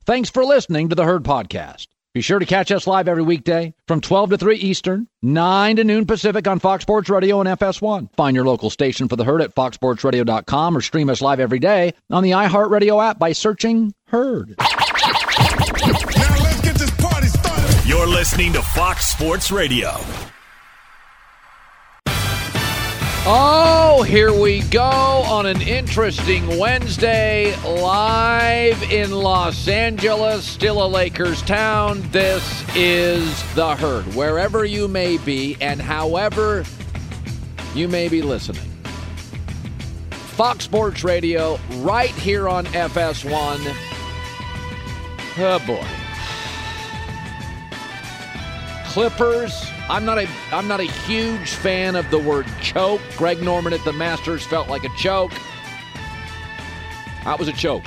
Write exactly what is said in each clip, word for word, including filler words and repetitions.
Thanks for listening to the Herd Podcast. Be sure to catch us live every weekday from twelve to three Eastern, nine to noon Pacific on Fox Sports Radio and F S one. Find your local station for the Herd at fox sports radio dot com or stream us live every day on the iHeartRadio app by searching Herd. Now let's get this party started. You're listening to Fox Sports Radio. Oh, here we go on an interesting Wednesday, live in Los Angeles, still a Lakers town. This is The Herd, wherever you may be and however you may be listening. Fox Sports Radio, right here on F S one. Oh, boy. Clippers. I'm not a I'm not a huge fan of the word choke. Greg Norman at the Masters felt like a choke. That was a choke.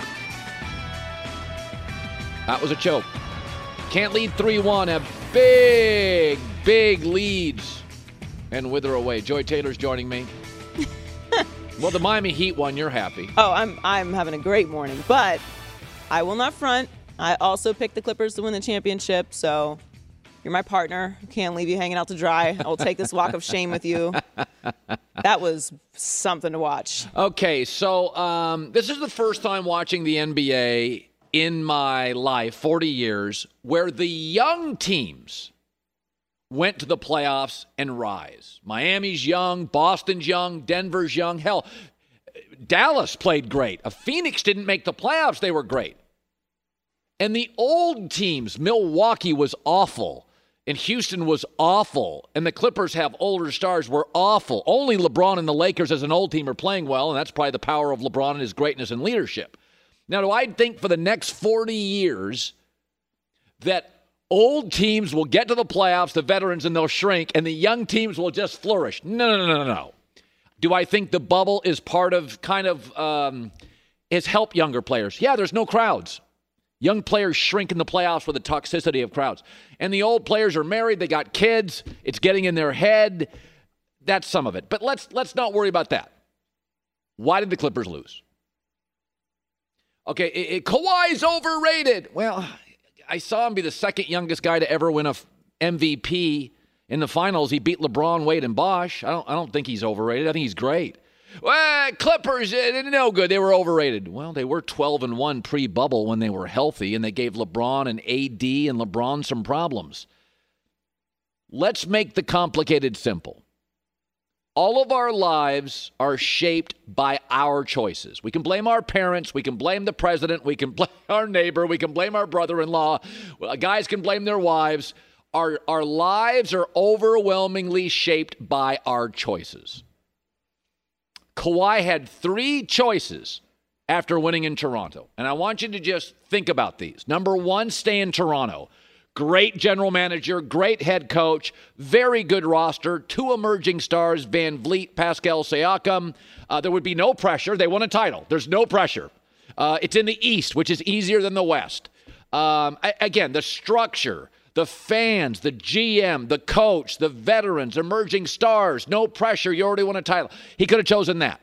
That was a choke. Can't lead three one. Have big, big leads and wither away. Joy Taylor's joining me. Well, the Miami Heat won. You're happy. Oh, I'm I'm having a great morning. But I will not front. I also picked the Clippers to win the championship, so... You're my partner. Can't leave you hanging out to dry. I will take this walk of shame with you. That was something to watch. Okay, so um, this is the first time watching the N B A in my life, forty years, where the young teams went to the playoffs and rise. Miami's young, Boston's young, Denver's young. Hell, Dallas played great. If Phoenix didn't make the playoffs, they were great. And the old teams, Milwaukee was awful. And Houston was awful. And the Clippers have older stars, were awful. Only LeBron and the Lakers as an old team are playing well, and that's probably the power of LeBron and his greatness and leadership. Now, do I think for the next forty years that old teams will get to the playoffs, the veterans, and they'll shrink, and the young teams will just flourish? No, no, no, no, no. Do I think the bubble is part of kind of um, has helped younger players? Yeah, there's no crowds. Young players shrink in the playoffs with the toxicity of crowds. And the old players are married, they got kids, it's getting in their head. That's some of it. But let's let's not worry about that. Why did the Clippers lose? Okay, it, it, Kawhi's overrated. Well, I saw him be the second youngest guy to ever win a M V P in the finals. He beat LeBron, Wade, and Bosh. I don't I don't think he's overrated. I think he's great. Well, Clippers, no good. They were overrated. Well, they were twelve and one pre-bubble when they were healthy, and they gave LeBron and A D and LeBron some problems. Let's make the complicated simple. All of our lives are shaped by our choices. We can blame our parents. We can blame the president. We can blame our neighbor. We can blame our brother-in-law. Well, guys can blame their wives. Our, our lives are overwhelmingly shaped by our choices. Kawhi had three choices after winning in Toronto. And I want you to just think about these. Number one, stay in Toronto. Great general manager, great head coach, very good roster, two emerging stars, Van Vliet, Pascal Siakam. Uh, there would be no pressure. They won a title. There's no pressure. Uh, it's in the East, which is easier than the West. Um, I, again, the structure, the fans, the G M, the coach, the veterans, emerging stars, no pressure. You already won a title. He could have chosen that.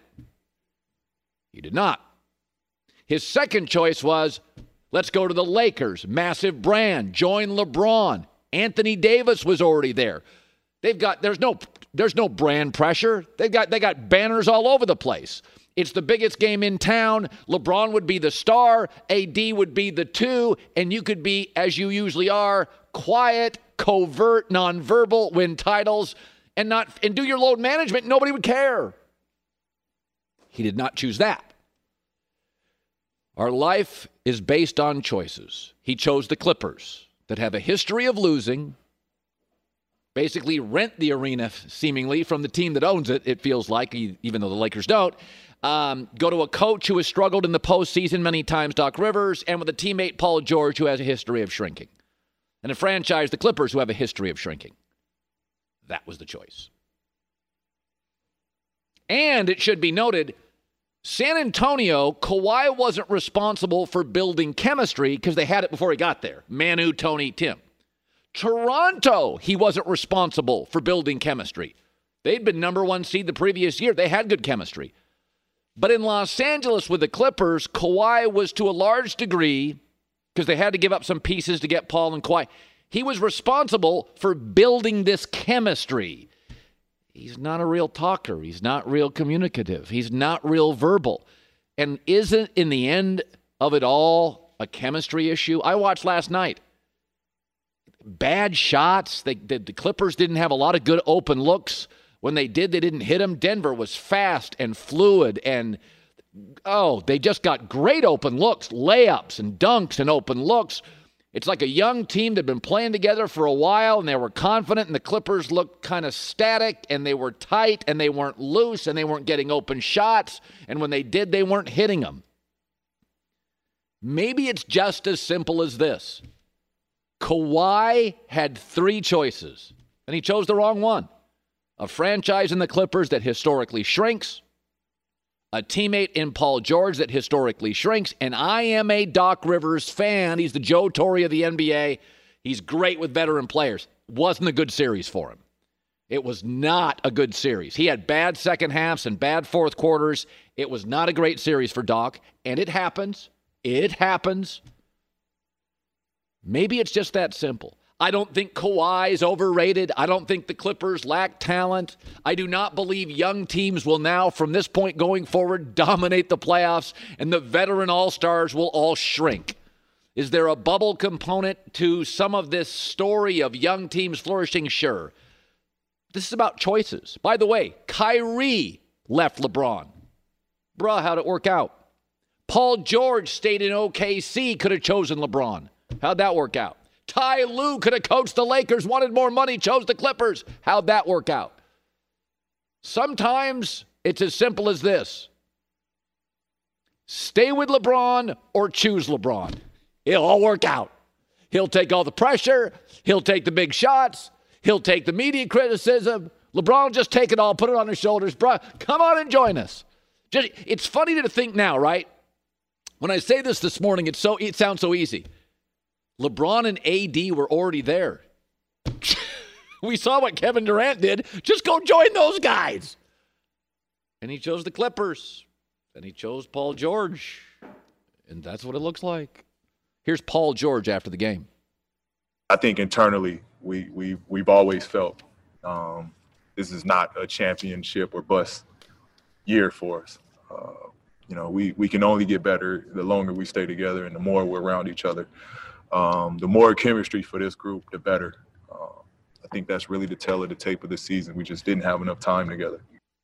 He did not. His second choice was, let's go to the Lakers. Massive brand. Join LeBron. Anthony Davis was already there. They've got, there's no, there's no brand pressure. They've got, they got banners all over the place. It's the biggest game in town. LeBron would be the star. A D would be the two. And you could be, as you usually are, quiet, covert, nonverbal, win titles, and not and do your load management. Nobody would care. He did not choose that. Our life is based on choices. He chose the Clippers that have a history of losing, basically rent the arena seemingly from the team that owns it, it feels like, even though the Lakers don't. Um, go to a coach who has struggled in the postseason many times, Doc Rivers, and with a teammate, Paul George, who has a history of shrinking. And a franchise, the Clippers, who have a history of shrinking. That was the choice. And it should be noted, San Antonio, Kawhi wasn't responsible for building chemistry because they had it before he got there. Manu, Tony, Tim. Toronto, he wasn't responsible for building chemistry. They'd been number one seed the previous year. They had good chemistry. But in Los Angeles with the Clippers, Kawhi was to a large degree because they had to give up some pieces to get Paul and Kawhi. He was responsible for building this chemistry. He's not a real talker. He's not real communicative. He's not real verbal. And isn't, in the end of it all, a chemistry issue? I watched last night. Bad shots. They, the, the Clippers didn't have a lot of good open looks. When they did, they didn't hit them. Denver was fast and fluid, and, oh, they just got great open looks, layups and dunks and open looks. It's like a young team that had been playing together for a while, and they were confident, and the Clippers looked kind of static, and they were tight, and they weren't loose, and they weren't getting open shots, and when they did, they weren't hitting them. Maybe it's just as simple as this. Kawhi had three choices, and he chose the wrong one. A franchise in the Clippers that historically shrinks, a teammate in Paul George that historically shrinks, and I am a Doc Rivers fan. He's the Joe Torre of the N B A. He's great with veteran players. Wasn't a good series for him. It was not a good series. He had bad second halves and bad fourth quarters. It was not a great series for Doc, and it happens. It happens. Maybe it's just that simple. I don't think Kawhi is overrated. I don't think the Clippers lack talent. I do not believe young teams will now, from this point going forward, dominate the playoffs, and the veteran all-stars will all shrink. Is there a bubble component to some of this story of young teams flourishing? Sure. This is about choices. By the way, Kyrie left LeBron. Bruh, how'd it work out? Paul George stayed in O K C, could have chosen LeBron. How'd that work out? Ty Lue could have coached the Lakers, wanted more money, chose the Clippers. How'd that work out? Sometimes it's as simple as this. Stay with LeBron or choose LeBron. It'll all work out. He'll take all the pressure. He'll take the big shots. He'll take the media criticism. LeBron will just take it all, put it on his shoulders. Bro, come on and join us. Just, it's funny to think now, right? When I say this this morning, it's so it sounds so easy. LeBron and A D were already there. We saw what Kevin Durant did. Just go join those guys. And he chose the Clippers. And he chose Paul George. And that's what it looks like. Here's Paul George after the game. I think internally we, we, we've always felt um, this is not a championship or bust year for us. Uh, you know, we, we can only get better the longer we stay together and the more we're around each other. Um, the more chemistry for this group, the better. Uh, I think that's really the tale of the tape of the season. We just didn't have enough time together.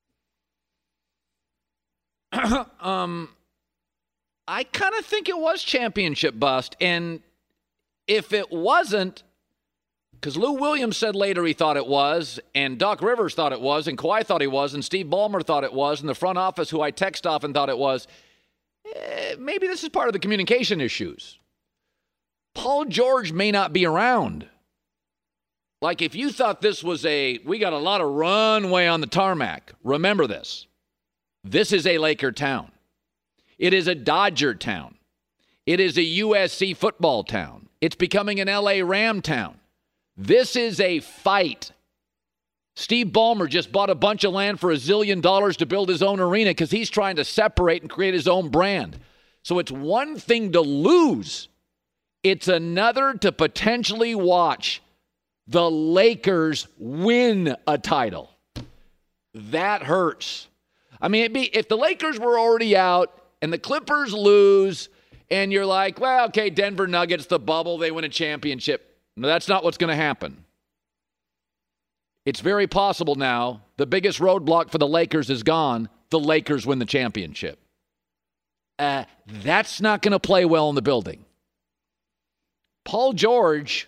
um, I kind of think it was championship bust. And if it wasn't, because Lou Williams said later he thought it was, and Doc Rivers thought it was, and Kawhi thought he was, and Steve Ballmer thought it was, and the front office, who I text often, thought it was, eh, maybe this is part of the communication issues. Paul George may not be around. Like, if you thought this was a, we got a lot of runway on the tarmac, remember this. This is a Laker town. It is a Dodger town. It is a U S C football town. It's becoming an L A Ram town. This is a fight. Steve Ballmer just bought a bunch of land for a zillion dollars to build his own arena because he's trying to separate and create his own brand. So it's one thing to lose. It's another to potentially watch the Lakers win a title. That hurts. I mean, it'd be, if the Lakers were already out and the Clippers lose and you're like, well, okay, Denver Nuggets, the bubble, they win a championship. No, that's not what's going to happen. It's very possible now the biggest roadblock for the Lakers is gone. The Lakers win the championship. Uh, that's not going to play well in the building. Paul George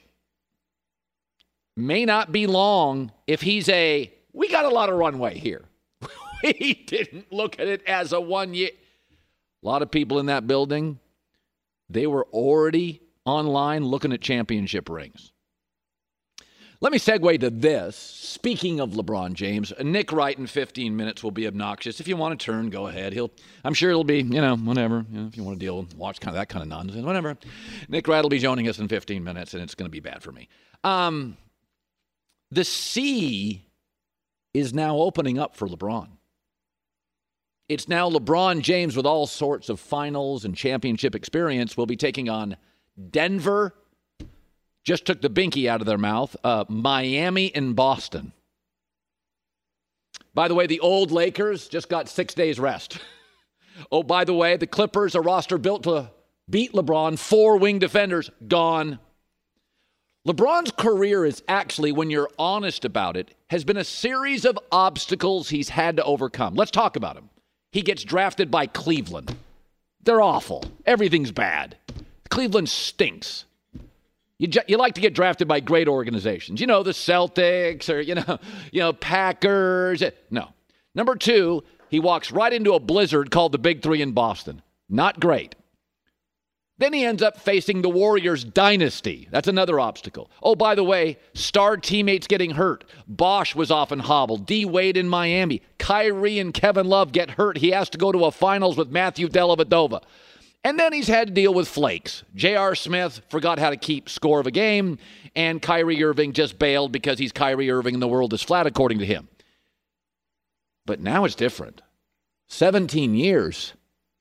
may not be long if he's a, we got a lot of runway here. We didn't look at it as a one year. A lot of people in that building, they were already online looking at championship rings. Let me segue to this. Speaking of LeBron James, Nick Wright in fifteen minutes will be obnoxious. If you want to turn, go ahead. He'll, I'm sure it'll be, you know, whatever. You know, if you want to deal, watch kind of that kind of nonsense, whatever. Nick Wright will be joining us in fifteen minutes, and it's going to be bad for me. Um, the sea is now opening up for LeBron. It's now LeBron James with all sorts of finals and championship experience will be taking on Denver just took the binky out of their mouth. Uh, Miami and Boston. By the way, the old Lakers just got six days rest. Oh, by the way, the Clippers, a roster built to beat LeBron, four wing defenders, gone. LeBron's career is actually, when you're honest about it, has been a series of obstacles he's had to overcome. Let's talk about him. He gets drafted by Cleveland. They're awful. Everything's bad. Cleveland stinks. You, you like to get drafted by great organizations. You know, the Celtics or, you know, you know, Packers. No. Number two, he walks right into a blizzard called the Big Three in Boston. Not great. Then he ends up facing the Warriors dynasty. That's another obstacle. Oh, by the way, star teammates getting hurt. Bosh was often hobbled. D. Wade in Miami. Kyrie and Kevin Love get hurt. He has to go to a finals with Matthew Dellavedova. And then he's had to deal with flakes. J R. Smith forgot how to keep score of a game, and Kyrie Irving just bailed because he's Kyrie Irving and the world is flat, according to him. But now it's different. seventeen years,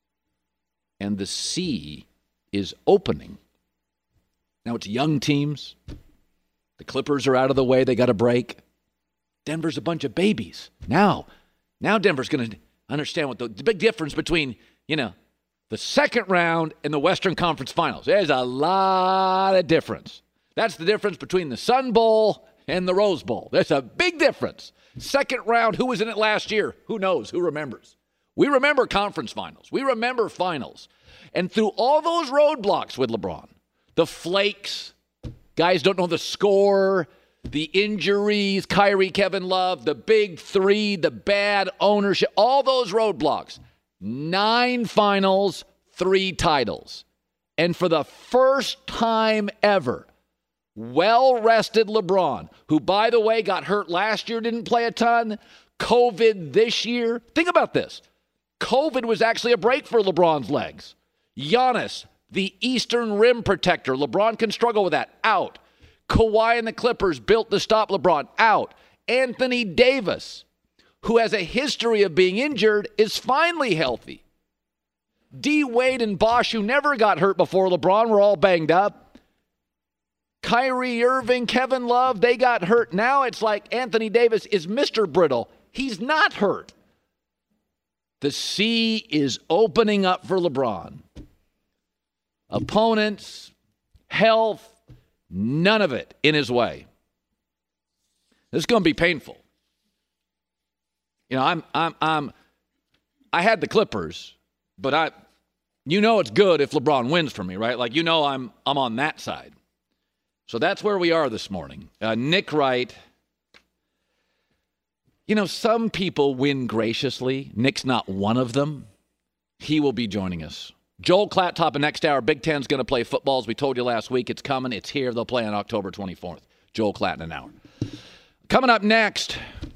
and the sea is opening. Now it's young teams. The Clippers are out of the way. They got a break. Denver's a bunch of babies. Now, now Denver's going to understand what the, the big difference between, you know, the second round and the Western Conference Finals. There's a lot of difference. That's the difference between the Sun Bowl and the Rose Bowl. There's a big difference. Second round, who was in it last year? Who knows? Who remembers? We remember conference finals. We remember finals. And through all those roadblocks with LeBron, the flakes, guys don't know the score, the injuries, Kyrie, Kevin Love, the big three, the bad ownership, all those roadblocks, nine finals, three titles. And for the first time ever, well-rested LeBron, who, by the way, got hurt last year, didn't play a ton, COVID this year. Think about this. COVID was actually a break for LeBron's legs. Giannis, the Eastern Rim protector. LeBron can struggle with that. Out. Kawhi and the Clippers built to stop LeBron. Out. Anthony Davis, who has a history of being injured, is finally healthy. D. Wade and Bosh, who never got hurt before LeBron, were all banged up. Kyrie Irving, Kevin Love, they got hurt. Now it's like Anthony Davis is Mister Brittle. He's not hurt. The sea is opening up for LeBron. Opponents, health, none of it in his way. This is going to be painful. You know, I'm, I'm, I'm, I had the Clippers, but I, you know, it's good if LeBron wins for me, right? Like, you know, I'm, I'm on that side. So that's where we are this morning. Uh, Nick Wright. You know, some people win graciously. Nick's not one of them. He will be joining us. Joel Klatt, top of next hour. Big Ten's going to play football. As we told you last week, it's coming. It's here. They'll play on October twenty-fourth. Joel Klatt in an hour. Coming up next,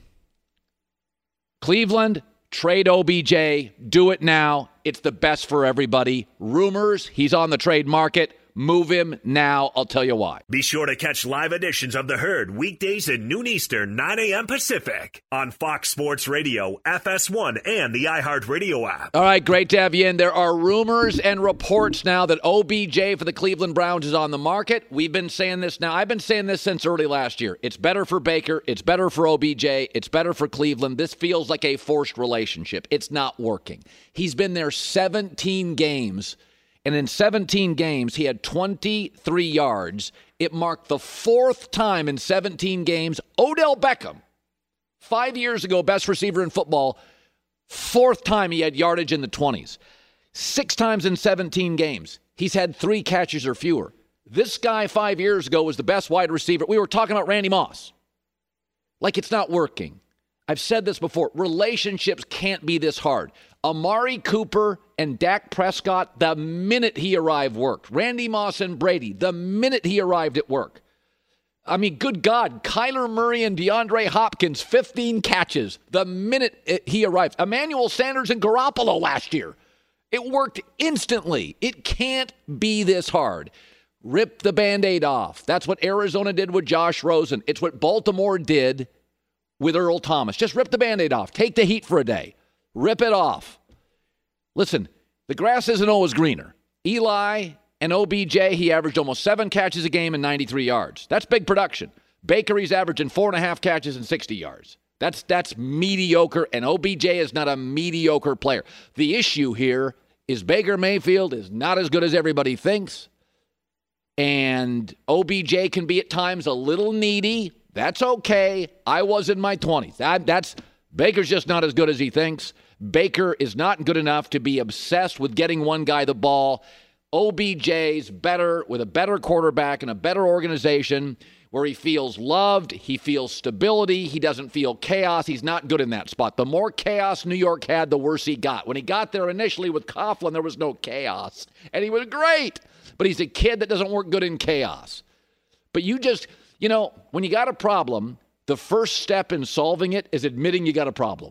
Cleveland, trade O B J. Do it now. It's the best for everybody. Rumors, he's on the trade market. Move him now. I'll tell you why. Be sure to catch live editions of The Herd weekdays at noon Eastern, nine a.m. Pacific on Fox Sports Radio, F S one, and the iHeartRadio app. All right, great to have you in. There are rumors and reports now that O B J for the Cleveland Browns is on the market. We've been saying this now. I've been saying this since early last year. It's better for Baker. It's better for O B J. It's better for Cleveland. This feels like a forced relationship. It's not working. He's been there seventeen games. And in seventeen games, he had twenty-three yards. It marked the fourth time in seventeen games. Odell Beckham, five years ago, best receiver in football, fourth time he had yardage in the twenties. Six times in seventeen games, he's had three catches or fewer. This guy five years ago was the best wide receiver. We were talking about Randy Moss. Like, it's not working. I've said this before. Relationships can't be this hard. Amari Cooper and Dak Prescott, the minute he arrived, worked. Randy Moss and Brady, the minute he arrived at work. I mean, good God, Kyler Murray and DeAndre Hopkins, fifteen catches the minute it, he arrived. Emmanuel Sanders and Garoppolo last year. It worked instantly. It can't be this hard. Rip the Band-Aid off. That's what Arizona did with Josh Rosen. It's what Baltimore did with Earl Thomas. Just rip the Band-Aid off. Take the heat for a day. Rip it off. Listen, the grass isn't always greener. Eli And O B J, he averaged almost seven catches a game and ninety-three yards. That's big production. Baker, he's averaging four and a half catches and sixty yards. That's that's mediocre, and O B J is not a mediocre player. The issue here is Baker Mayfield is not as good as everybody thinks, and O B J can be at times a little needy. That's okay. I was in my twenties. That, that's Baker's just not as good as he thinks. Baker is not good enough to be obsessed with getting one guy the ball. O B J's better with a better quarterback and a better organization where he feels loved, he feels stability, he doesn't feel chaos. He's not good in that spot. The more chaos New York had, the worse he got. When he got there initially with Coughlin, there was no chaos, and he was great. But he's a kid that doesn't work good in chaos. But you just, you know, when you got a problem, the first step in solving it is admitting you got a problem.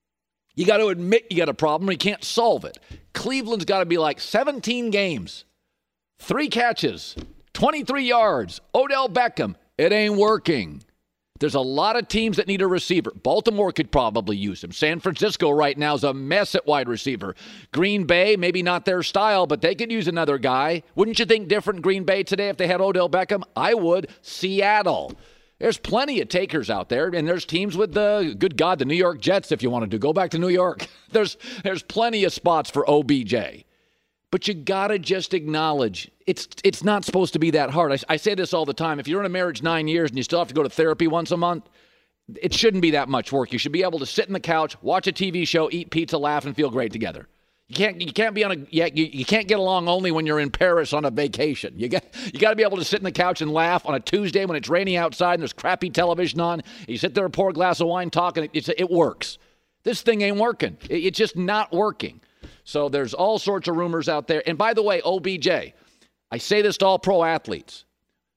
You got to admit you got a problem, or you can't solve it. Cleveland's got to be like seventeen games, three catches, twenty-three yards, Odell Beckham. It ain't working. There's a lot of teams that need a receiver. Baltimore could probably use him. San Francisco right now is a mess at wide receiver. Green Bay, maybe not their style, but they could use another guy. Wouldn't you think different Green Bay today if they had Odell Beckham? I would. Seattle. There's plenty of takers out there, and there's teams with the, good God, the New York Jets, if you wanted to. Go back to New York. There's there's plenty of spots for O B J. But you got to just acknowledge it's it's not supposed to be that hard. I, I say this all the time. If you're in a marriage nine years and you still have to go to therapy once a month, it shouldn't be that much work. You should be able to sit in the couch, watch a T V show, eat pizza, laugh, and feel great together. You can't you can't be on a yeah, you, you can't get along only when you're in Paris on a vacation. You got you got to be able to sit in the couch and laugh on a Tuesday when it's raining outside and there's crappy television on. You sit there and pour a glass of wine, talk, and it, it works. This thing ain't working. It, it's just not working. So there's all sorts of rumors out there. And by the way, O B J, I say this to all pro athletes.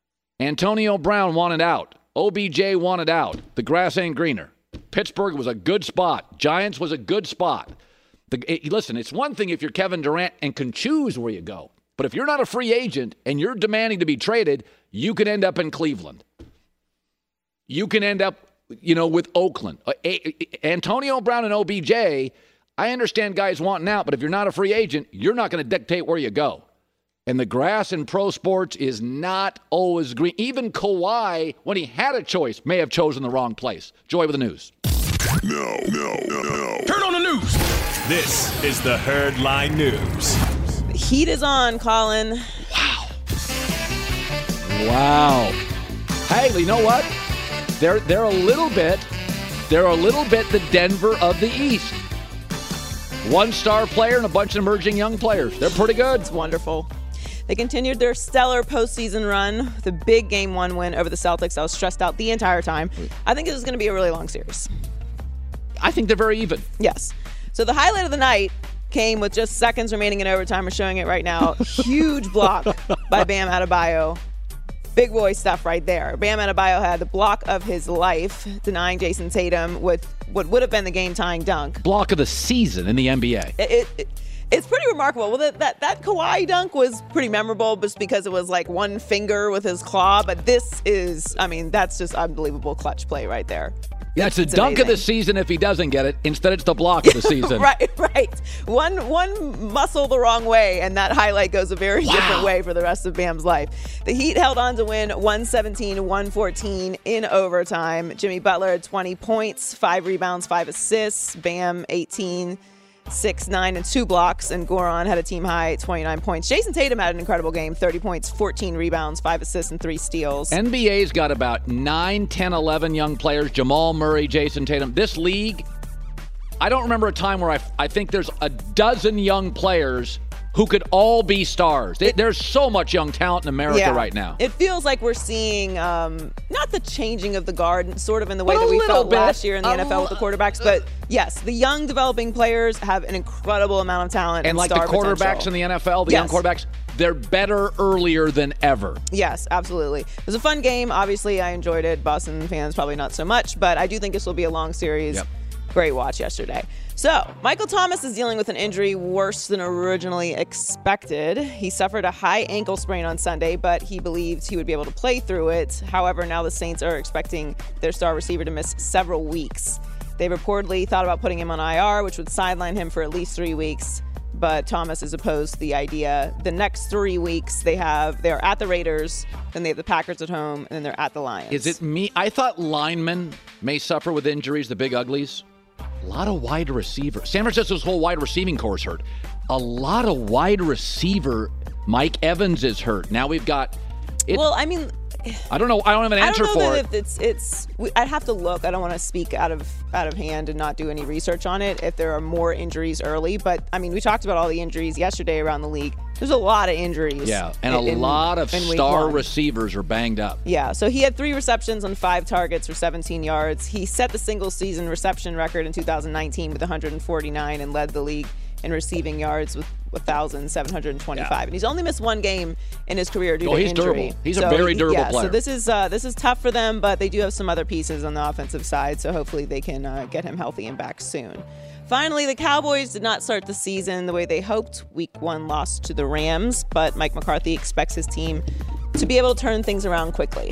Antonio Brown wanted out. O B J wanted out. The grass ain't greener. Pittsburgh was a good spot. Giants was a good spot. The, it, listen, it's one thing if you're Kevin Durant and can choose where you go. But if you're not a free agent and you're demanding to be traded, you can end up in Cleveland. You can end up, you know, with Oakland. Uh, a, a, Antonio Brown and O B J, I understand guys wanting out, but if you're not a free agent, you're not going to dictate where you go. And the grass in pro sports is not always green. Even Kawhi, when he had a choice, may have chosen the wrong place. Joy with the news. No, no, no, no. Turn on the news. This is the Herd Line News. The heat is on, Colin. Wow. Wow. Hey, you know what? They're they're a little bit, they're a little bit the Denver of the East. One star player and a bunch of emerging young players. They're pretty good. It's wonderful. They continued their stellar postseason run with a big game one win over the Celtics. I was stressed out the entire time. I think this is going to be a really long series. I think they're very even. Yes. So the highlight of the night came with just seconds remaining in overtime. We're showing it right now. Huge block by Bam Adebayo. Big boy stuff right there. Bam Adebayo had the block of his life, denying Jason Tatum with what would have been the game-tying dunk. Block of the season in the N B A. It, it, it, it's pretty remarkable. Well, that, that, that Kawhi dunk was pretty memorable just because it was like one finger with his claw. But this is, I mean, that's just unbelievable clutch play right there. Yeah, it's a it's dunk amazing. Of the season if he doesn't get it. Instead, it's the block of the season. right, right. One one muscle the wrong way, and that highlight goes a very wow. different way for the rest of Bam's life. The Heat held on to win one seventeen to one fourteen in overtime. Jimmy Butler had twenty points, five rebounds, five assists. Bam, eighteen, six, nine, and two blocks. And Goran had a team-high twenty-nine points. Jason Tatum had an incredible game, thirty points, fourteen rebounds, five assists, and three steals. N B A's got about nine, ten, eleven young players. Jamal Murray, Jason Tatum. This league, I don't remember a time where I, I think there's a dozen young players who could all be stars. It, There's so much young talent in America yeah, right now. It feels like we're seeing, um, not the changing of the guard, sort of in the way but that we felt bit. last year in the a N F L with the quarterbacks. But yes, the young developing players have an incredible amount of talent and, and like star the quarterbacks potential. in the N F L, the yes. young quarterbacks, they're better earlier than ever. Yes, absolutely. It was a fun game. Obviously, I enjoyed it. Boston fans probably not so much, but I do think this will be a long series. Yep. Great watch yesterday. So, Michael Thomas is dealing with an injury worse than originally expected. He suffered a high ankle sprain on Sunday, but he believed he would be able to play through it. However, now the Saints are expecting their star receiver to miss several weeks. They reportedly thought about putting him on I R, which would sideline him for at least three weeks. but Thomas is opposed to the idea. The next three weeks, they have they're at the Raiders, then they have the Packers at home, and then they're at the Lions. Is it me? I thought linemen may suffer with injuries, the big uglies. A lot of wide receiver. San Francisco's whole wide receiving core is hurt. A lot of wide receiver. Mike Evans is hurt. Now we've got. It, well, I mean. I don't know. I don't have an answer I don't know for that it. If it's it's. We, I'd have to look. I don't want to speak out of out of hand and not do any research on it. If there are more injuries early, but I mean, we talked about all the injuries yesterday around the league. There's a lot of injuries. Yeah, and in, a lot of in star receivers are banged up. Yeah, so he had three receptions on five targets for seventeen yards. He set the single season reception record in two thousand nineteen with one hundred forty-nine and led the league in receiving yards with one thousand seven hundred twenty-five. Yeah. And he's only missed one game in his career due oh, to he's injury. Durable. He's so a very durable yeah, player. So this is uh, this is tough for them, but they do have some other pieces on the offensive side, so hopefully they can uh, get him healthy and back soon. Finally, the Cowboys did not start the season the way they hoped. Week one loss to the Rams, but Mike McCarthy expects his team to be able to turn things around quickly.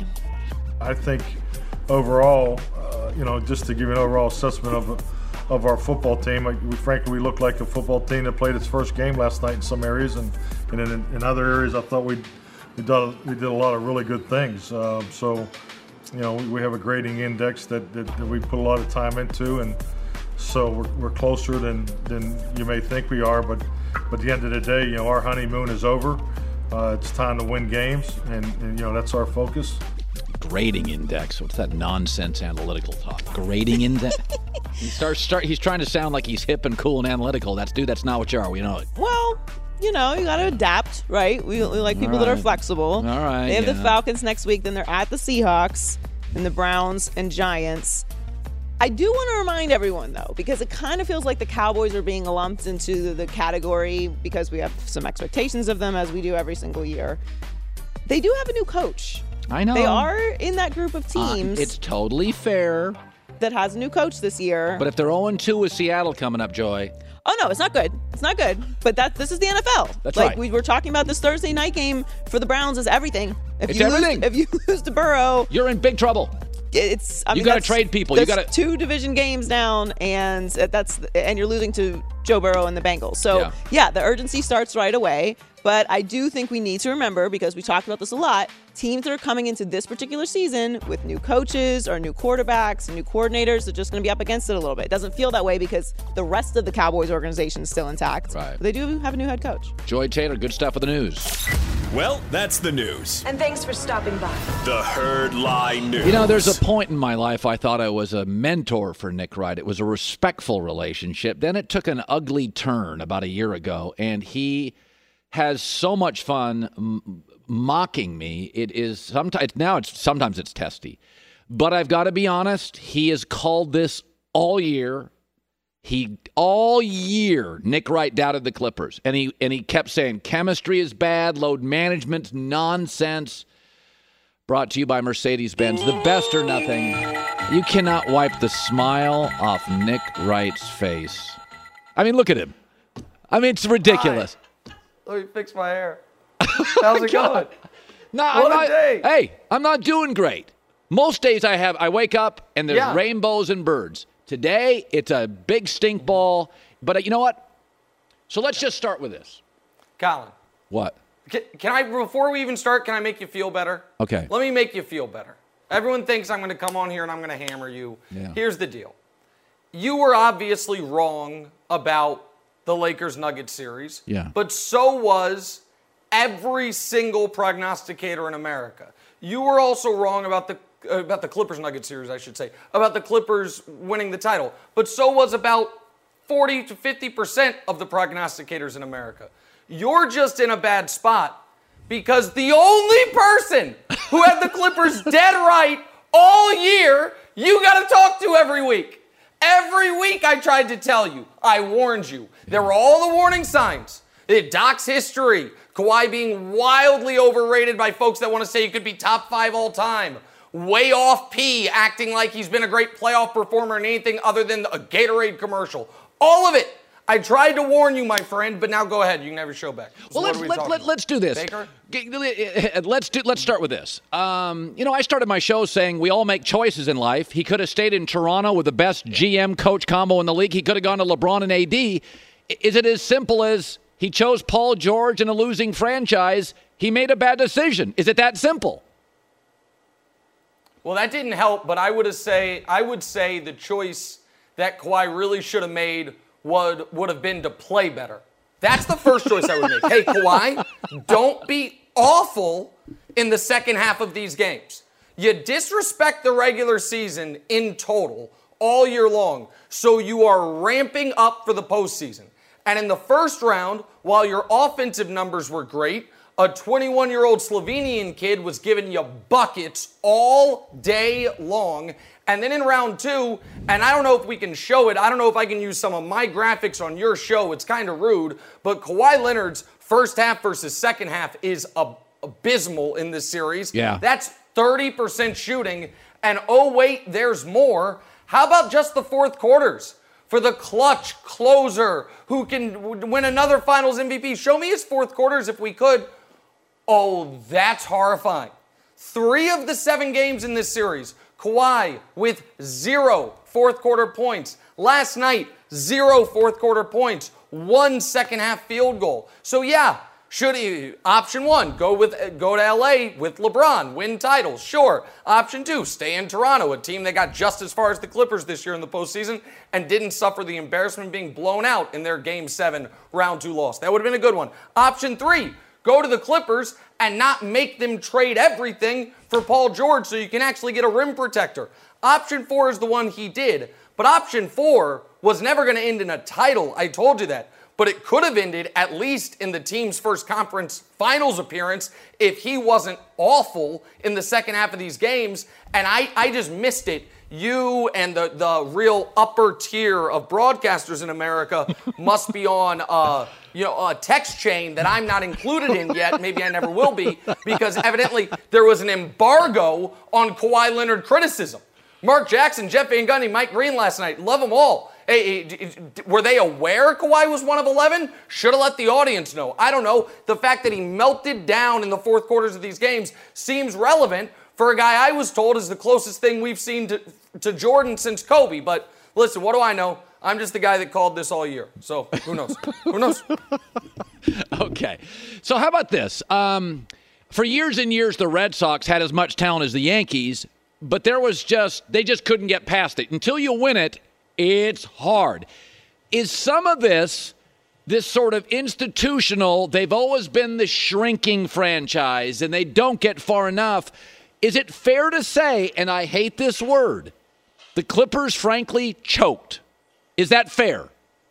I think overall, uh, you know, just to give you an overall assessment of of our football team, like, we, frankly, we looked like a football team that played its first game last night in some areas, and, and in, in other areas, I thought we we did we did a lot of really good things. Uh, so, you know, we, we have a grading index that, that, that we put a lot of time into, and so we're, we're closer than, than you may think we are. But, but at the end of the day, you know, our honeymoon is over. Uh, it's time to win games, and, and you know that's our focus. Grading index. What's that nonsense analytical talk? Grading index. he starts start. He's trying to sound like he's hip and cool and analytical. That's dude. That's not what you are. We know it. Well, you know, you got to adapt, right? We, we like people right. that are flexible. All right. They have yeah. the Falcons next week. Then they're at the Seahawks and the Browns and Giants. I do want to remind everyone, though, because it kind of feels like the Cowboys are being lumped into the, the category because we have some expectations of them, as we do every single year. They do have a new coach. I know. They are in that group of teams. Uh, it's totally fair. That has a new coach this year. But if they're oh and two with Seattle coming up, Joy. Oh, no, it's not good. It's not good. But that this is the N F L. That's like, right. we were talking about this Thursday night game for the Browns is everything. If It's you everything. Lose, if you lose to Burrow, you're in big trouble. It's I you mean, got to trade people. You got to two division games down, and that's and you're losing to Joe Burrow and the Bengals. So yeah. yeah, the urgency starts right away. But I do think we need to remember, because we talked about this a lot, teams that are coming into this particular season with new coaches or new quarterbacks and new coordinators are just going to be up against it a little bit. It doesn't feel that way because the rest of the Cowboys organization is still intact. Right. But they do have a new head coach. Joy Taylor, good stuff with the news. Well, that's the news. And thanks for stopping by. The Herd Lie News. You know, there's a point in my life I thought I was a mentor for Nick Wright. It was a respectful relationship. Then it took an ugly turn about a year ago, and he has so much fun m- mocking me. It is sometimes now it's sometimes it's testy, but I've got to be honest. He has called this all year. He all year Nick Wright doubted the Clippers, and he and he kept saying chemistry is bad, load management's nonsense. Brought to you by Mercedes-Benz, the best or nothing. You cannot wipe the smile off Nick Wright's face. I mean, look at him. I mean, it's ridiculous. Hi. Let me fix my hair. How's it going? No, what I'm a not, day. Hey, I'm not doing great. Most days I have, I wake up and there's Yeah. rainbows and birds. Today, it's a big stink ball. But you know what? So let's just start with this. Colin, What? can, can I, before we even start, can I make you feel better? Okay. Let me make you feel better. Everyone thinks I'm going to come on here and I'm going to hammer you. Yeah. Here's the deal. You were obviously wrong about the Lakers-Nuggets series. Yeah. But so was every single prognosticator in America. You were also wrong about the uh, about the Clippers-Nuggets series, I should say, about the Clippers winning the title. But so was about forty to fifty percent of the prognosticators in America. You're just in a bad spot because the only person who had the Clippers dead right all year, you got to talk to every week. Every week I tried to tell you. I warned you. There were all the warning signs. Doc's history. Kawhi being wildly overrated by folks that want to say he could be top five all time. Way off P, acting like he's been a great playoff performer in anything other than a Gatorade commercial. All of it. I tried to warn you, my friend, but now go ahead. You can have your show back. So Well, what let's are we let, talking let, about? let's do this. Baker? G- Let's do. Let's start with this. Um, you know, I started my show saying we all make choices in life. He could have stayed in Toronto with the best G M coach combo in the league. He could have gone to LeBron and A D. is it as simple as he chose Paul George in a losing franchise? He made a bad decision. Is it that simple? Well, that didn't help, but I would say I would say the choice that Kawhi really should have made would would have been to play better. That's the first choice I would make. Hey, Kawhi, don't be awful in the second half of these games. You disrespect the regular season in total all year long, so you are ramping up for the postseason. And in the first round, while your offensive numbers were great, a twenty-one-year-old Slovenian kid was giving you buckets all day long. And then in round two, and I don't know if we can show it, I don't know if I can use some of my graphics on your show, it's kind of rude, but Kawhi Leonard's first half versus second half is ab- abysmal in this series. Yeah. That's thirty percent shooting, and oh wait, there's more. How about just the fourth quarters? For the clutch closer who can win another Finals M V P. Show me his fourth quarters if we could. Oh, that's horrifying. Three of the seven games in this series, Kawhi with zero fourth quarter points. Last night, zero fourth quarter points. One second half field goal. So yeah, should he, option one, go with go to L A with LeBron, win titles, sure. Option two, stay in Toronto, a team that got just as far as the Clippers this year in the postseason and didn't suffer the embarrassment of being blown out in their game seven round two loss. That would have been a good one. Option three, go to the Clippers and not make them trade everything for Paul George so you can actually get a rim protector. Option four is the one he did, but option four was never going to end in a title. I told you that. But it could have ended at least in the team's first conference finals appearance if he wasn't awful in the second half of these games. And I, I just missed it. You and the, the real upper tier of broadcasters in America must be on uh, you know, a text chain that I'm not included in yet. Maybe I never will be, because evidently there was an embargo on Kawhi Leonard criticism. Mark Jackson, Jeff Van Gundy, Mike Green last night. Love them all. Hey, were they aware Kawhi was one of eleven? Should have let the audience know. I don't know. The fact that he melted down in the fourth quarters of these games seems relevant for a guy I was told is the closest thing we've seen to, to Jordan since Kobe. But listen, what do I know? I'm just the guy that called this all year. So who knows? Who knows? Okay. So how about this? Um, for years and years, the Red Sox had as much talent as the Yankees, but there was just, they just couldn't get past it. Until you win it, it's hard. Is some of this, this sort of institutional, they've always been the shrinking franchise and they don't get far enough. Is it fair to say, and I hate this word, the Clippers frankly choked? Is that fair?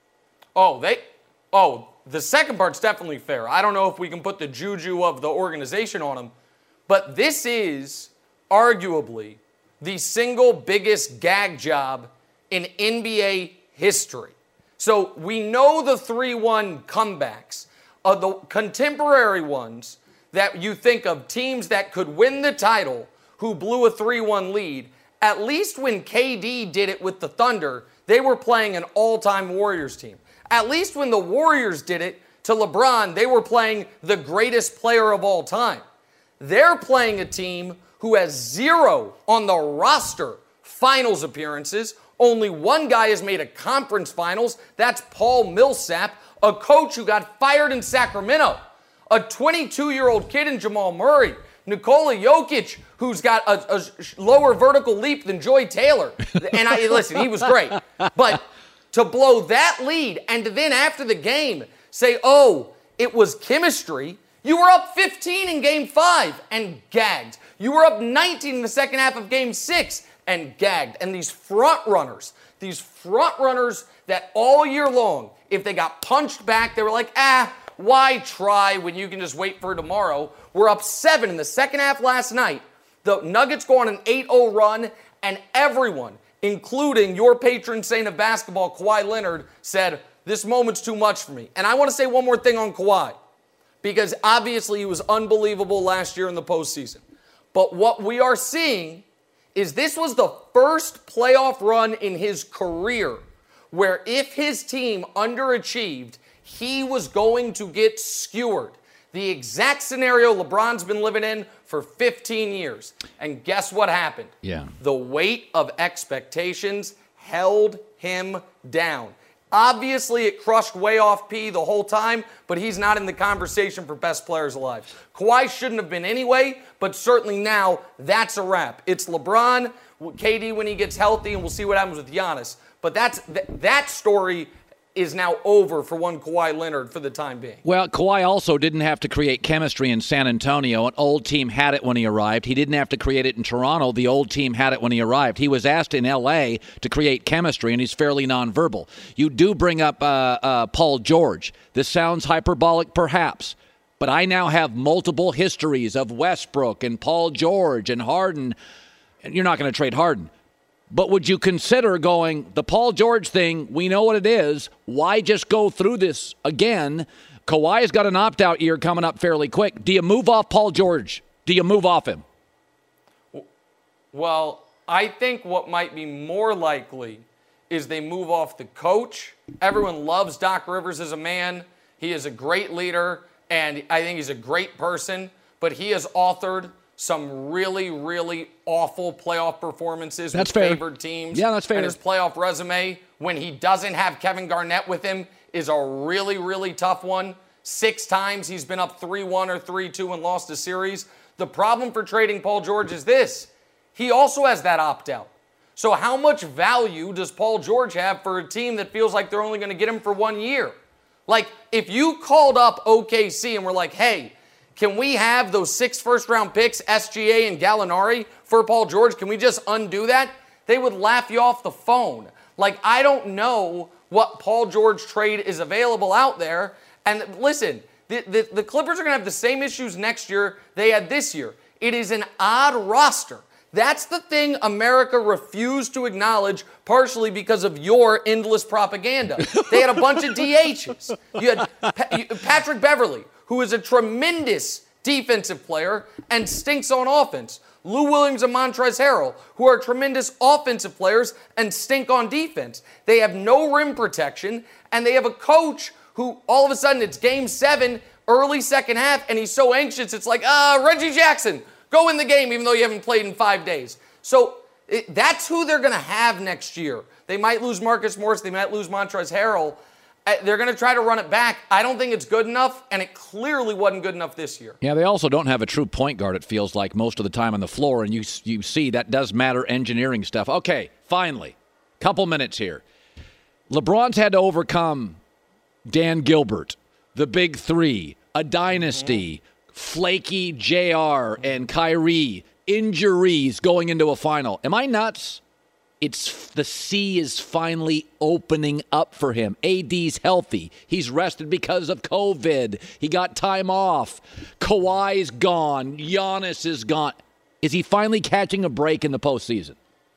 Oh, they, oh, the second part's definitely fair. I don't know if we can put the juju of the organization on them, but this is arguably the single biggest gag job in N B A history. So we know the three one comebacks, uh, the contemporary ones that you think of, teams that could win the title who blew a three one lead. At least when K D did it with the Thunder, they were playing an all-time Warriors team. At least when the Warriors did it to LeBron, they were playing the greatest player of all time. They're playing a team who has zero on the roster finals appearances. Only one guy has made a conference finals. That's Paul Millsap, a coach who got fired in Sacramento. A twenty-two-year-old kid in Jamal Murray. Nikola Jokic, who's got a, a lower vertical leap than Joy Taylor. And I listen, he was great. But to blow that lead and to then after the game say, oh, it was chemistry. You were up fifteen in game five and gagged. You were up nineteen in the second half of game six and gagged. And these front runners, these front runners that all year long, if they got punched back, they were like, ah, why try when you can just wait for tomorrow? We're up seven in the second half last night. The Nuggets go on an eight oh run, and everyone, including your patron saint of basketball, Kawhi Leonard, said, this moment's too much for me. And I want to say one more thing on Kawhi, because obviously he was unbelievable last year in the postseason. But what we are seeing is this was the first playoff run in his career where if his team underachieved, he was going to get skewered. The exact scenario LeBron's been living in for fifteen years. And guess what happened? Yeah. The weight of expectations held him down. Obviously, it crushed way off P the whole time, but he's not in the conversation for best players alive. Kawhi shouldn't have been anyway, but certainly now that's a wrap. It's LeBron, K D when he gets healthy, and we'll see what happens with Giannis. But that's th- that story is now over for one Kawhi Leonard for the time being. Well, Kawhi also didn't have to create chemistry in San Antonio. An old team had it when he arrived. He didn't have to create it in Toronto. The old team had it when he arrived. He was asked in L A to create chemistry, and he's fairly nonverbal. You do bring up uh, uh, Paul George. This sounds hyperbolic, perhaps, but I now have multiple histories of Westbrook and Paul George and Harden. And you're not going to trade Harden. But would you consider going, the Paul George thing, we know what it is. Why just go through this again? Kawhi's got an opt-out year coming up fairly quick. Do you move off Paul George? Do you move off him? Well, I think what might be more likely is they move off the coach. Everyone loves Doc Rivers as a man. He is a great leader, and I think he's a great person. But he has authored some really, really awful playoff performances that's with fair. favored teams. Yeah, that's fair. And his playoff resume, when he doesn't have Kevin Garnett with him, is a really, really tough one. Six times he's been up three one or three two and lost a series. The problem for trading Paul George is this. He also has that opt-out. So how much value does Paul George have for a team that feels like they're only going to get him for one year? Like, if you called up O K C and were like, hey, can we have those six first-round picks, S G A and Gallinari, for Paul George? Can we just undo that? They would laugh you off the phone. Like, I don't know what Paul George trade is available out there. And listen, the, the, the Clippers are going to have the same issues next year they had this year. It is an odd roster. That's the thing America refused to acknowledge, partially because of your endless propaganda. They had a bunch of D Hs. You had pa- Patrick Beverley, who is a tremendous defensive player and stinks on offense. Lou Williams and Montrezl Harrell, who are tremendous offensive players and stink on defense. They have no rim protection, and they have a coach who all of a sudden it's game seven, early second half, and he's so anxious, it's like, uh, Reggie Jackson, go in the game even though you haven't played in five days. So it, that's who they're going to have next year. They might lose Marcus Morris, they might lose Montrezl Harrell. They're going to try to run it back. I don't think it's good enough, and it clearly wasn't good enough this year. Yeah, they also don't have a true point guard, it feels like, most of the time on the floor, and you you see that does matter, engineering stuff. Okay, finally, couple minutes here. LeBron's had to overcome Dan Gilbert, the big three, a dynasty, mm-hmm. flaky J R and Kyrie, injuries going into a final. Am I nuts? It's the sea is finally opening up for him. A D's healthy. He's rested because of COVID. He got time off. Kawhi's gone. Giannis is gone. Is he finally catching a break in the postseason?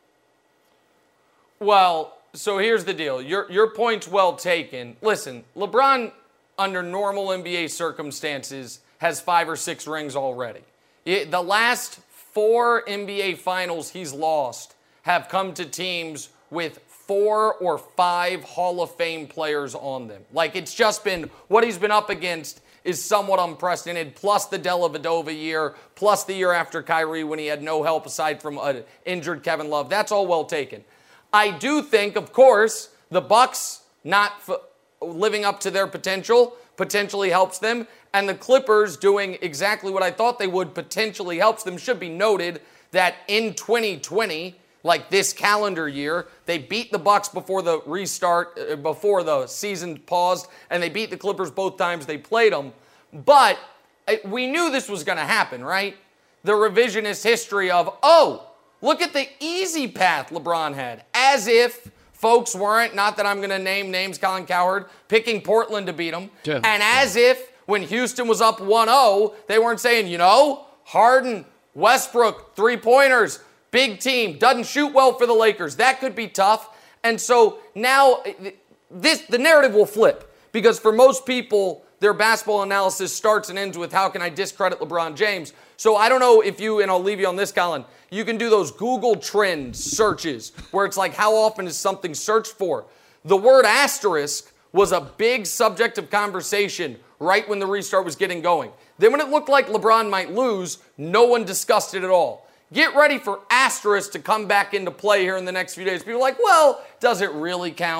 Well, so here's the deal. Your your point's well taken. Listen, LeBron, under normal N B A circumstances, has five or six rings already. It, the last four N B A finals he's lost have come to teams with four or five Hall of Fame players on them. Like, it's just been, what he's been up against is somewhat unprecedented, plus the Dellavedova year, plus the year after Kyrie when he had no help aside from an injured Kevin Love. That's all well taken. I do think, of course, the Bucks not f- living up to their potential potentially helps them, and the Clippers doing exactly what I thought they would potentially helps them. Should be noted that in twenty twenty, like this calendar year, they beat the Bucks before the restart, uh, before the season paused, and they beat the Clippers both times they played them. But uh, we knew this was going to happen, right? The revisionist history of, oh, look at the easy path LeBron had. As if folks weren't, not that I'm going to name names, Colin Cowherd, picking Portland to beat them. Yeah. And as if when Houston was up one oh, they weren't saying, you know, Harden, Westbrook, three-pointers, big team, doesn't shoot well for the Lakers. That could be tough. And so now this the narrative will flip because for most people, their basketball analysis starts and ends with how can I discredit LeBron James. So I don't know if you, and I'll leave you on this, Colin, you can do those Google Trends searches where it's like how often is something searched for. The word asterisk was a big subject of conversation right when the restart was getting going. Then when it looked like LeBron might lose, no one discussed it at all. Get ready for asterisk to come back into play here in the next few days. People are like, well, does it really count?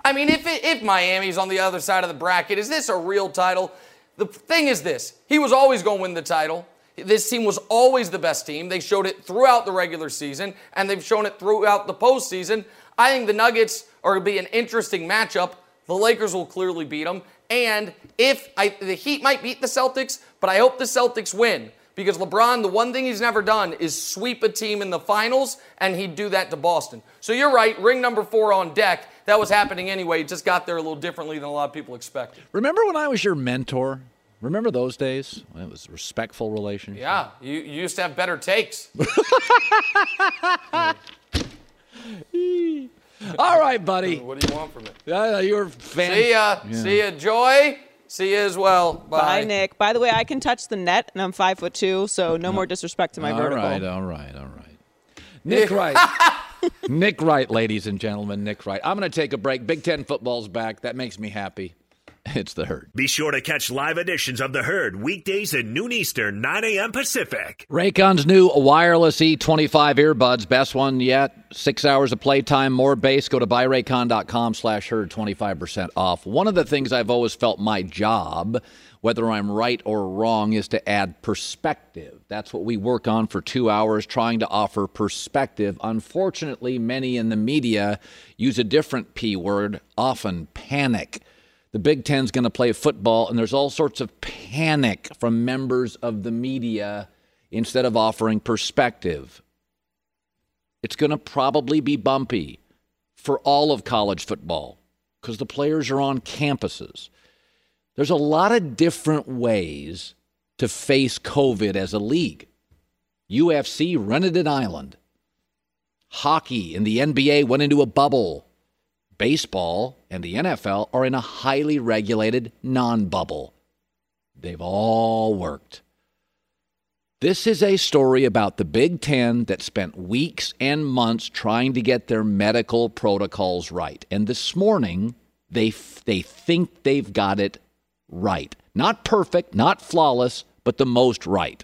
I mean, if it, if Miami's on the other side of the bracket, is this a real title? The thing is this. He was always going to win the title. This team was always the best team. They showed it throughout the regular season, and they've shown it throughout the postseason. I think the Nuggets are going to be an interesting matchup. The Lakers will clearly beat them. And if I, the Heat might beat the Celtics, but I hope the Celtics win. Because LeBron, the one thing he's never done is sweep a team in the finals, and he'd do that to Boston. So you're right, ring number four on deck. That was happening anyway. It just got there a little differently than a lot of people expected. Remember when I was your mentor? Remember those days? When it was a respectful relationship? Yeah, you, you used to have better takes. All right, buddy. What do you want from me? Uh, you're fan. See ya. Yeah. See ya, Joy. See you as well. Bye. Bye, Nick. By the way, I can touch the net, and I'm five foot two, so no more disrespect to my all vertical. All right, all right, all right. Nick Wright. Nick Wright, ladies and gentlemen, Nick Wright. I'm going to take a break. Big Ten football's back. That makes me happy. It's The Herd. Be sure to catch live editions of The Herd weekdays at noon Eastern, nine a.m. Pacific. Raycon's new wireless E twenty-five earbuds, best one yet. Six hours of playtime, more bass. Go to buy raycon dot com slash herd, twenty-five percent off. One of the things I've always felt my job, whether I'm right or wrong, is to add perspective. That's what we work on for two hours, trying to offer perspective. Unfortunately, many in the media use a different P word, often panic. The Big Ten's going to play football, and there's all sorts of panic from members of the media instead of offering perspective. It's going to probably be bumpy for all of college football because the players are on campuses. There's a lot of different ways to face COVID as a league. U F C rented an island. Hockey and the N B A went into a bubble. Baseball and the N F L are in a highly regulated non-bubble. They've all worked. This is a story about the Big Ten that spent weeks and months trying to get their medical protocols right. And this morning, they they think they've got it right. Not perfect, not flawless, but the most right.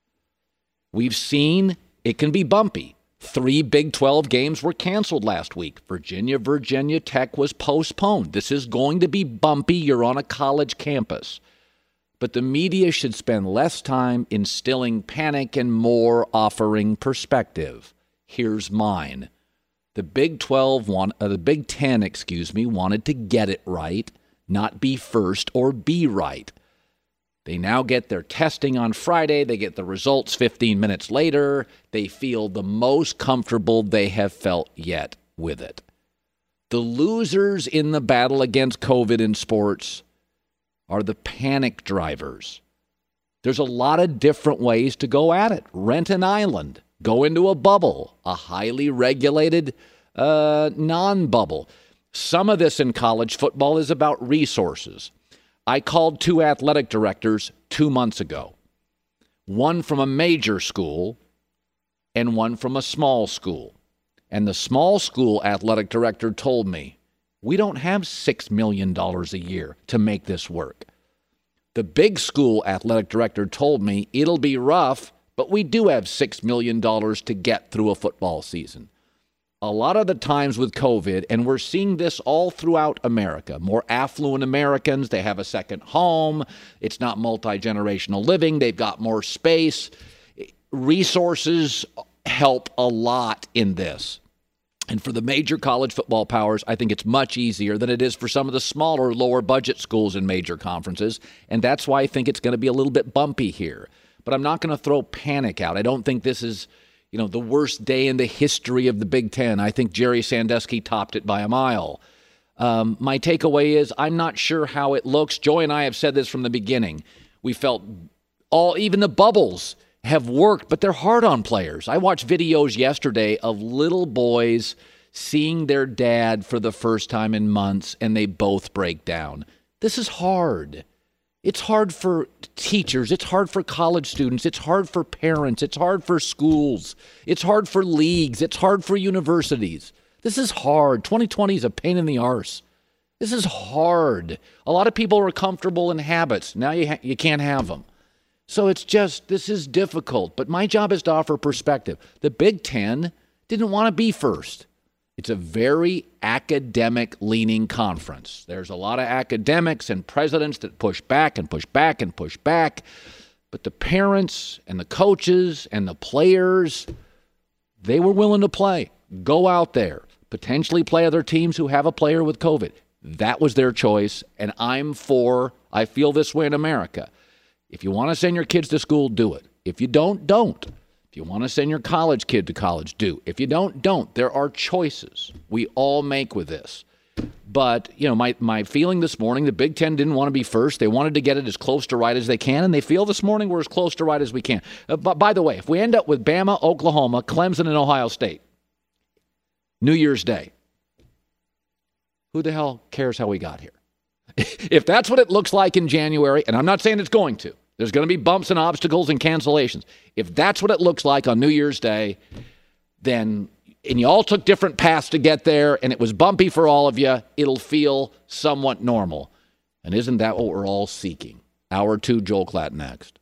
We've seen it can be bumpy. Three Big twelve games were canceled last week. Virginia, Virginia Tech was postponed. This is going to be bumpy. You're on a college campus. But the media should spend less time instilling panic and more offering perspective. Here's mine. The Big twelve, want, uh, the Big Ten, excuse me, wanted to get it right, not be first or be right. They now get their testing on Friday. They get the results fifteen minutes later. They feel the most comfortable they have felt yet with it. The losers in the battle against COVID in sports are the panic drivers. There's a lot of different ways to go at it. Rent an island. Go into a bubble, a highly regulated uh, non-bubble. Some of this in college football is about resources. I called two athletic directors two months ago, one from a major school and one from a small school. And the small school athletic director told me, we don't have six million dollars a year to make this work. The big school athletic director told me it'll be rough, but we do have six million dollars to get through a football season. A lot of the times with COVID, and we're seeing this all throughout America, more affluent Americans, they have a second home. It's not multi-generational living. They've got more space. Resources help a lot in this. And for the major college football powers, I think it's much easier than it is for some of the smaller, lower budget schools in major conferences. And that's why I think it's going to be a little bit bumpy here. But I'm not going to throw panic out. I don't think this is, you know, the worst day in the history of the Big Ten. I think Jerry Sandusky topped it by a mile. Um, my takeaway is I'm not sure how it looks. Joy and I have said this from the beginning. We felt all, even the bubbles have worked, but they're hard on players. I watched videos yesterday of little boys seeing their dad for the first time in months, and they both break down. This is hard. It's hard for teachers. It's hard for college students. It's hard for parents. It's hard for schools. It's hard for leagues. It's hard for universities. This is hard. twenty twenty is a pain in the arse. This is hard. A lot of people are comfortable in habits. Now you ha- you can't have them. So it's just, this is difficult. But my job is to offer perspective. The Big Ten didn't want to be first. It's a very academic-leaning conference. There's a lot of academics and presidents that push back and push back and push back. But the parents and the coaches and the players, they were willing to play. Go out there, potentially play other teams who have a player with COVID. That was their choice, and I'm for, I feel this way in America. If you want to send your kids to school, do it. If you don't, don't. If you want to send your college kid to college, do. If you don't, don't. There are choices we all make with this. But, you know, my, my feeling this morning, the Big Ten didn't want to be first. They wanted to get it as close to right as they can, and they feel this morning we're as close to right as we can. Uh, but by the way, if we end up with Bama, Oklahoma, Clemson, and Ohio State, New Year's Day, who the hell cares how we got here? If that's what it looks like in January, and I'm not saying it's going to, there's going to be bumps and obstacles and cancellations. If that's what it looks like on New Year's Day, then, and you all took different paths to get there, and it was bumpy for all of you, it'll feel somewhat normal. And isn't that what we're all seeking? Hour two, Joel Klatt next.